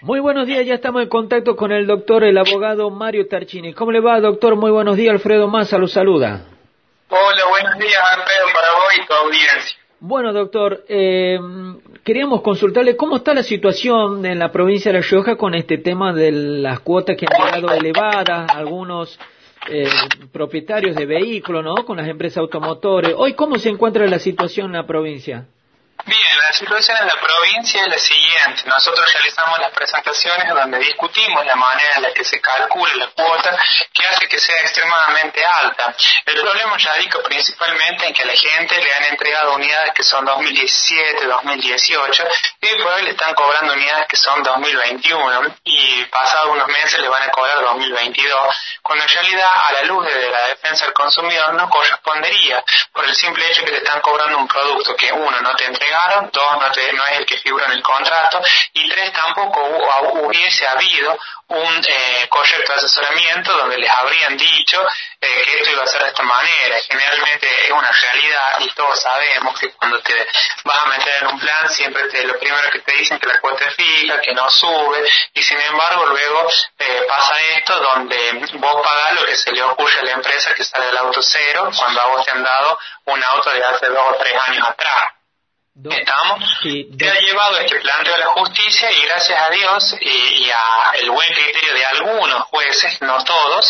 Muy buenos días, ya estamos en contacto con el doctor, el abogado Mario Tarchini. ¿Cómo le va, doctor? Muy buenos días, Alfredo Massa lo saluda. Hola, buenos días, Alfredo, para vos y tu audiencia. Bueno, doctor, queríamos consultarle cómo está la situación en la provincia de La Rioja con este tema de las cuotas que han llegado elevadas, algunos propietarios de vehículos, ¿no?, con las empresas automotores. Hoy, ¿cómo se encuentra la situación en la provincia? Bien, la situación en la provincia es la siguiente. Nosotros realizamos las presentaciones donde discutimos la manera en la que se calcula la cuota que hace que sea extremadamente alta. El problema radica principalmente en que a la gente le han entregado unidades que son 2017, 2018 y por hoy le están cobrando unidades que son 2021 y pasados unos meses le van a cobrar 2022, cuando en realidad a la luz de la defensa del consumidor no correspondería por el simple hecho que te están cobrando un producto que uno no te entrega, dos, no es el que figura en el contrato, y tres, tampoco hubiese habido un correcto asesoramiento donde les habrían dicho que esto iba a ser de esta manera. Generalmente es una realidad y todos sabemos que cuando te vas a meter en un plan siempre lo primero que te dicen que la cuota es fija, que no sube, y sin embargo luego pasa esto donde vos pagás lo que se le ocurre a la empresa que sale del auto cero cuando a vos te han dado un auto de hace 2 o 3 años atrás. ¿Estamos? Sí, se ha llevado este planteo a la justicia y gracias a Dios y a el buen criterio de algunos jueces, no todos,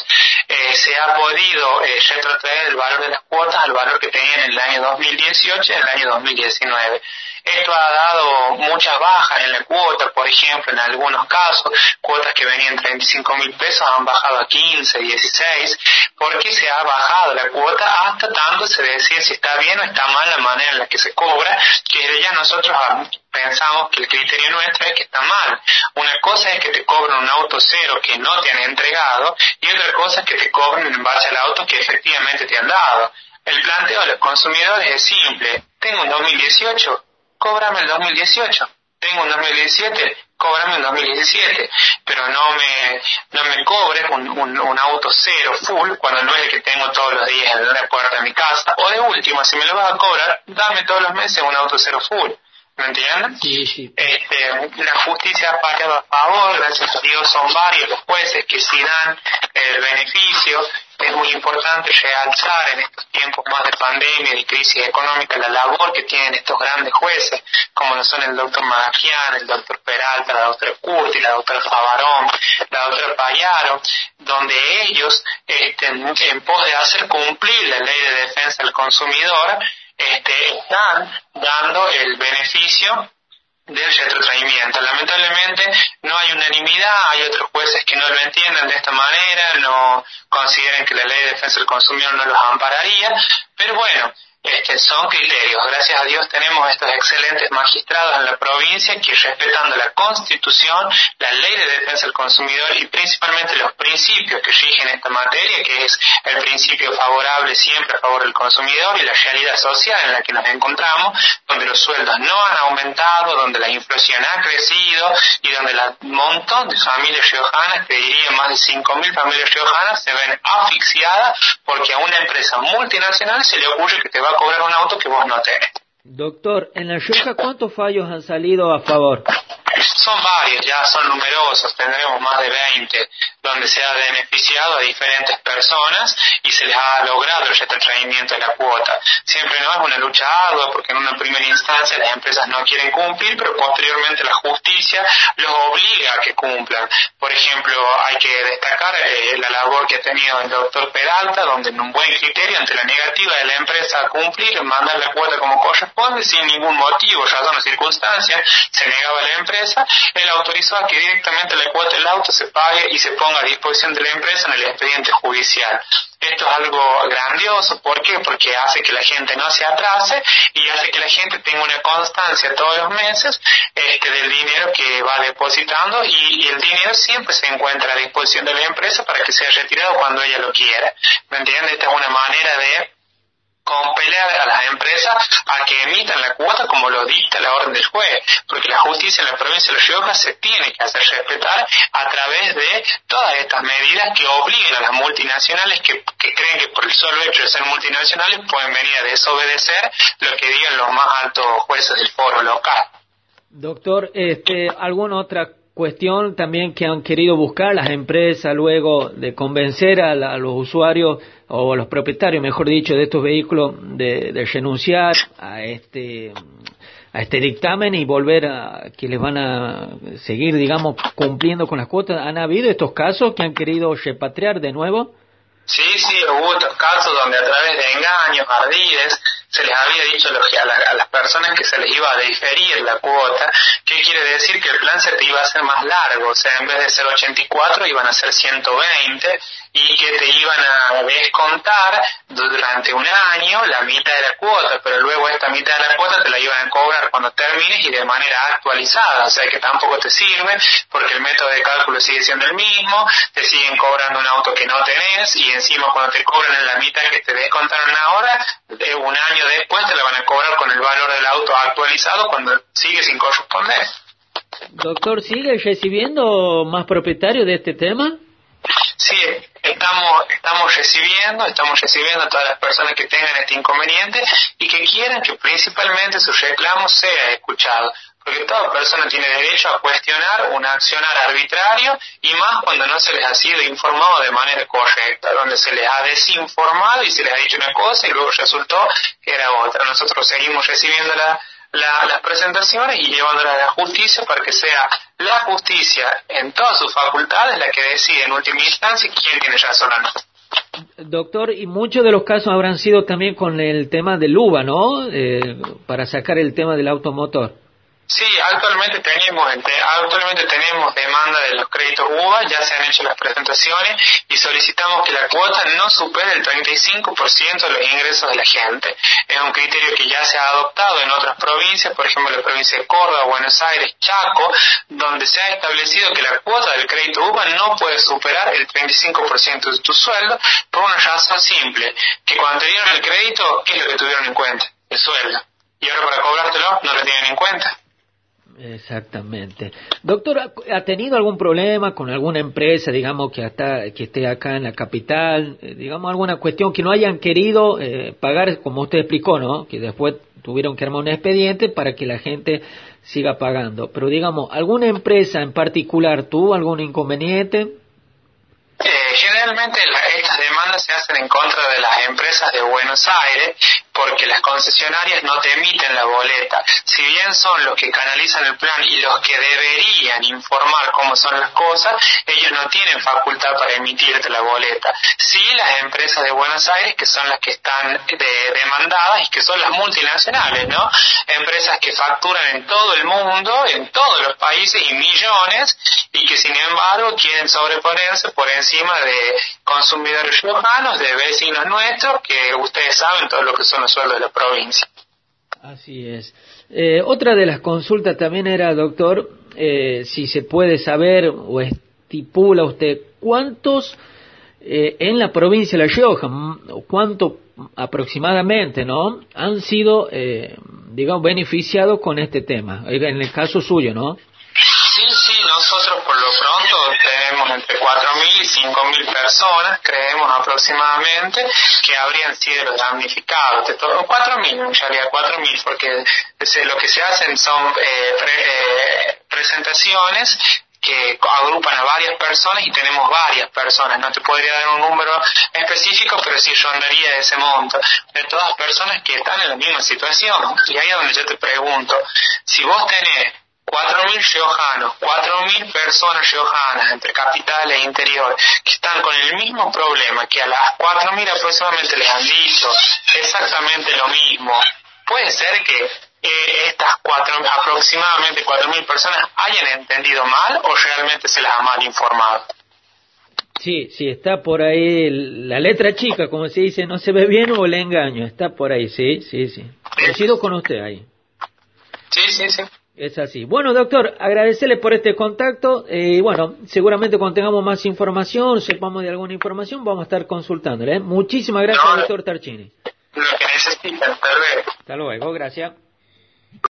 se ha podido retrotraer el valor de las cuotas al valor que tenían en el año 2018 y en el año 2019. Esto ha dado muchas bajas en la cuota, por ejemplo, en algunos casos, cuotas que venían 35.000 pesos han bajado a 15, 16, porque se ha bajado la cuota hasta tanto se decide si está bien o está mal la manera en la que se cobra, que desde ya nosotros pensamos que el criterio nuestro es que está mal. Una cosa es que te cobren un auto cero que no te han entregado y otra cosa es que te cobren en base al auto que efectivamente te han dado. El planteo de los consumidores es simple. Tengo un 2018, cóbrame el 2018. Tengo un 2017, cóbrame el 2017. Pero no me cobres un auto cero full cuando no es el que tengo todos los días en la puerta de mi casa. O de último, si me lo vas a cobrar, dame todos los meses un auto cero full. ¿Me entienden? Sí. La justicia ha fallado a favor, gracias a Dios son varios los jueces que sí dan el beneficio. Es muy importante realzar en estos tiempos más de pandemia y de crisis económica la labor que tienen estos grandes jueces, como lo son el doctor Magajian, el doctor Peralta, la doctora Curti, la doctora Favarón, la doctora Payaro, donde ellos, en pos de hacer cumplir la ley de defensa del consumidor, están dando el beneficio del retrotraimiento. Lamentablemente no hay unanimidad, hay otros jueces que no lo entienden de esta manera, no consideran que la ley de defensa del consumidor no los ampararía, pero bueno, son criterios. Gracias a Dios tenemos estos excelentes magistrados en la provincia que, respetando la Constitución, la ley de defensa del consumidor y principalmente los principios que rigen esta materia, que es el principio favorable siempre a favor del consumidor y la realidad social en la que nos encontramos, donde los sueldos no han aumentado, donde la inflación ha crecido y donde un montón de familias riojanas, te diría más de 5.000 familias riojanas, se ven asfixiadas porque a una empresa multinacional se le ocurre que te va a cobrar un auto que vos no tenés. Doctor, en La Rioja, ¿cuántos fallos han salido a favor? Son varios, ya son numerosos, tendremos más de 20, donde se ha beneficiado a diferentes personas y se les ha logrado el retrotraimiento de la cuota. Siempre no es una lucha ardua porque en una primera instancia las empresas no quieren cumplir, pero posteriormente la justicia los obliga a que cumplan. Por ejemplo, hay que destacar la labor que ha tenido el doctor Peralta, donde en un buen criterio ante la negativa de la empresa a cumplir, mandar la cuota como corresponde, sin ningún motivo, razón o circunstancia, se negaba a la empresa, él autorizó a que directamente la cuota del auto se pague y se ponga a disposición de la empresa en el expediente judicial. Esto es algo grandioso, ¿por qué? Porque hace que la gente no se atrase y hace que la gente tenga una constancia todos los meses del dinero que va depositando y el dinero siempre se encuentra a disposición de la empresa para que sea retirado cuando ella lo quiera. ¿Me entiendes? Esta es una manera de compeler a las empresas a que emitan la cuota como lo dicta la orden del juez, porque la justicia en la provincia de La Rioja se tiene que hacer respetar a través de todas estas medidas que obliguen a las multinacionales que creen que por el solo hecho de ser multinacionales pueden venir a desobedecer lo que digan los más altos jueces del foro local. Doctor, ¿alguna otra cuestión también que han querido buscar las empresas luego de convencer a los usuarios o a los propietarios, mejor dicho, de estos vehículos de renunciar a este dictamen y volver a que les van a seguir, digamos, cumpliendo con las cuotas. ¿Han habido estos casos que han querido repatriar de nuevo? Sí, hubo otros casos donde a través de engaños, ardides, se les había dicho a las personas que se les iba a diferir la cuota. ¿Qué quiere decir? Que el plan se te iba a hacer más largo, o sea, en vez de ser 84 iban a ser 120 y que te iban a descontar durante un año la mitad de la cuota, pero luego esta mitad de la cuota te la iban a cobrar cuando termines y de manera actualizada, o sea que tampoco te sirve porque el método de cálculo sigue siendo el mismo, te siguen cobrando un auto que no tenés y encima cuando te cobran en la mitad que te descontaron ahora, un año después te la van a cobrar con el valor del auto actualizado cuando sigue sin corresponder. Doctor, ¿sigue recibiendo más propietarios de este tema? Sí, estamos recibiendo a todas las personas que tengan este inconveniente y que quieran que principalmente su reclamo sea escuchado, porque toda persona tiene derecho a cuestionar un accionar arbitrario y más cuando no se les ha sido informado de manera correcta, donde se les ha desinformado y se les ha dicho una cosa y luego resultó que era otra. Nosotros seguimos recibiendo las presentaciones y llevándolas a la justicia para que sea la justicia en todas sus facultades la que decide en última instancia quién tiene razón o no. Doctor, y muchos de los casos habrán sido también con el tema del UVA, ¿no? Para sacar el tema del automotor. Sí, actualmente tenemos demanda de los créditos UVA, ya se han hecho las presentaciones y solicitamos que la cuota no supere el 35% de los ingresos de la gente. Es un criterio que ya se ha adoptado en otras provincias, por ejemplo la provincia de Córdoba, Buenos Aires, Chaco, donde se ha establecido que la cuota del crédito UVA no puede superar el 35% de tu sueldo por una razón simple, que cuando te dieron el crédito, ¿qué es lo que tuvieron en cuenta? El sueldo. Y ahora para cobrártelo no lo tienen en cuenta. Exactamente. Doctor, ¿ha tenido algún problema con alguna empresa, digamos, que esté acá en la capital, digamos, alguna cuestión que no hayan querido pagar, como usted explicó, ¿no? Que después tuvieron que armar un expediente para que la gente siga pagando. Pero, digamos, ¿alguna empresa en particular tuvo algún inconveniente? Generalmente estas demandas se hacen en contra de las empresas de Buenos Aires porque las concesionarias no te emiten la boleta. Si bien son los que canalizan el plan y los que deberían informar cómo son las cosas, ellos no tienen facultad para emitirte la boleta. Sí, las empresas de Buenos Aires, que son las que están demandadas y que son las multinacionales, ¿no? Empresas que facturan en todo el mundo, en todos los países y millones, y que sin embargo quieren sobreponerse por encima de consumidores riojanos, de vecinos nuestros, que ustedes saben todo lo que son los sueldos de la provincia. Así es. Otra de las consultas también era, doctor, si se puede saber o estipula usted cuántos en la provincia de La Rioja, cuánto aproximadamente, ¿no?, han sido, digamos, beneficiados con este tema, en el caso suyo, ¿no? Sí, nosotros por lo pronto tenemos entre 4.000 y 5.000 personas, creemos aproximadamente, que habrían sido los damnificados. 4.000, en realidad 4.000, porque lo que se hacen son presentaciones que agrupan a varias personas y tenemos varias personas. No te podría dar un número específico, pero sí rondaría ese monto de todas personas que están en la misma situación. Y ahí es donde yo te pregunto, si vos tenés 4.000 riojanos, 4.000 personas riojanas entre capital e interior que están con el mismo problema, que a las 4.000 aproximadamente les han dicho exactamente lo mismo, puede ser que estas aproximadamente 4.000 personas hayan entendido mal o realmente se las ha mal informado. Sí, está por ahí la letra chica, como se dice, no se ve bien o le engaño, está por ahí, sí. Coincido con usted ahí. Sí. Es así. Bueno, doctor, agradecerle por este contacto. Bueno, seguramente cuando tengamos más información, sepamos de alguna información, vamos a estar consultándole. Muchísimas gracias, doctor Tarchini. Lo que necesitan, hasta luego. Hasta luego, gracias.